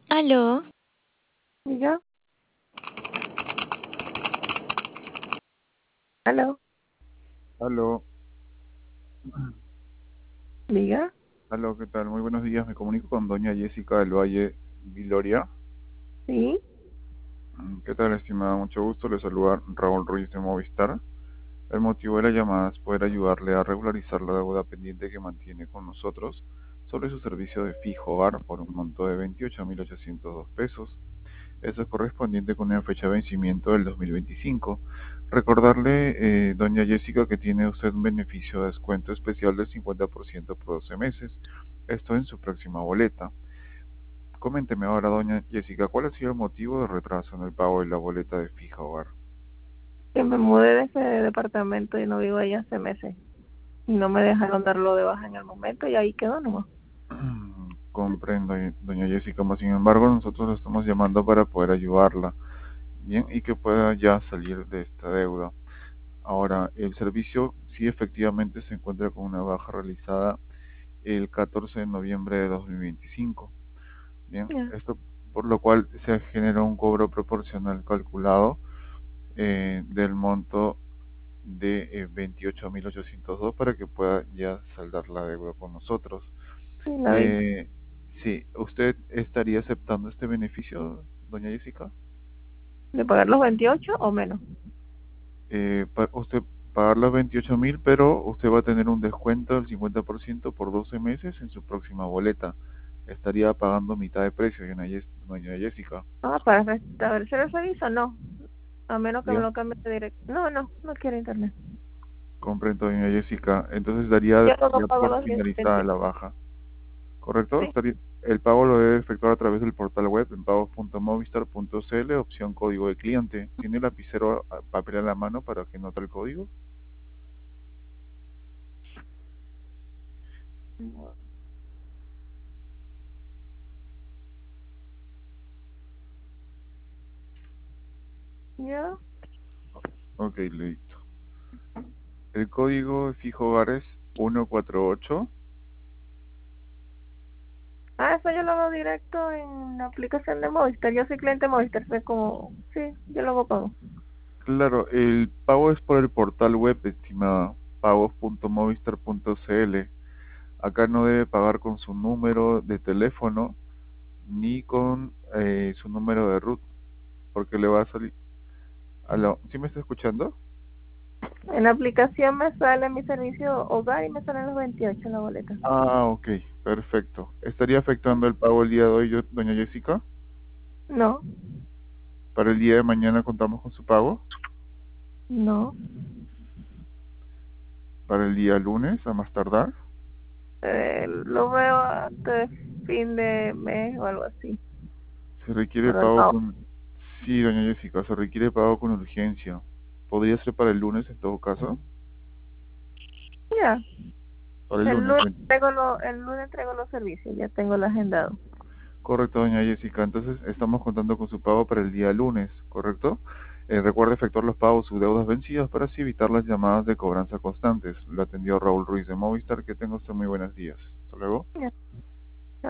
Aló, Diga, aló, aló, diga, aló, ¿qué tal? Muy buenos días, me comunico con doña Jessica del Valle Viloria. sí, ¿Qué tal, estimada? Mucho gusto, le saluda Raúl Ruiz de Movistar. El motivo de la llamada es poder ayudarle a regularizar la deuda pendiente que mantiene con nosotros sobre su servicio de fijo hogar por un monto de 28.802 pesos. Eso es correspondiente con una fecha de vencimiento del 2025. Recordarle, doña Jessica, que tiene usted un beneficio de descuento especial del 50% por 12 meses. Esto en su próxima boleta. Coménteme ahora, doña Jessica, ¿cuál ha sido el motivo de retraso en el pago de la boleta de fija hogar? que me mudé de ese departamento y no vivo ahí hace meses. Y no me dejaron darlo de baja en el momento y ahí quedó nomás. Comprendo, doña Jessica, mas sin embargo nosotros la estamos llamando para poder ayudarla, bien, y que pueda ya salir de esta deuda. Ahora, el servicio sí efectivamente se encuentra con una baja realizada el 14 de noviembre de 2025. Bien, Ya, esto por lo cual se genera un cobro proporcional calculado del monto de 28.802 para que pueda ya saldar la deuda con nosotros. sí, la vi. Eh, sí, ¿usted estaría aceptando este beneficio, doña Jessica? ¿De pagar los 28 o menos? Usted pagar los 28.000, pero usted va a tener un descuento del 50% por 12 meses en su próxima boleta. Estaría pagando mitad de precio, doña Jessica. Ah, para restablecer el servicio, no. A menos que me Bien, lo cambie de directo. No, no, no quiero internet. comprendo, doña Jessica. Entonces daría Yo no ya pago por los finalizada 28. la baja. ¿Correcto? Sí, El pago lo debe efectuar a través del portal web en pagos.movistar.cl, opción código de cliente. ¿Tiene lapicero, papel a la mano para que note el código? ya. Ok, listo. El código fijo hogar es 148. Ah, eso yo lo hago directo en la aplicación de Movistar. Yo soy cliente de Movistar, sé como, sí, yo lo hago pago. Claro, el pago es por el portal web, estimada, pagos.movistar.cl. Acá no debe pagar con su número de teléfono ni con su número de root, porque le va a salir... ¿Aló? ¿Sí me está escuchando? En la aplicación me sale mi servicio hogar y me salen los 28 en la boleta. Ah, ok, perfecto. ¿Estaría afectando el pago el día de hoy, doña Jessica? No, ¿Para el día de mañana contamos con su pago? no. ¿Para el día lunes, a más tardar? Lo veo antes de fin de mes o algo así. Se requiere Pero pago no. con... Sí, doña Jessica, se requiere pago con urgencia. ¿Podría ser para el lunes en todo caso? Ya. Para el lunes. El lunes traigo los servicios, ya tengo el agendado. Correcto, doña Jessica. Entonces estamos contando con su pago para el día lunes, ¿correcto? Recuerde efectuar los pagos sus deudas vencidas para así evitar las llamadas de cobranza constantes. Lo atendió Raúl Ruiz de Movistar. Que tenga usted muy buenos días. Hasta luego. Ya.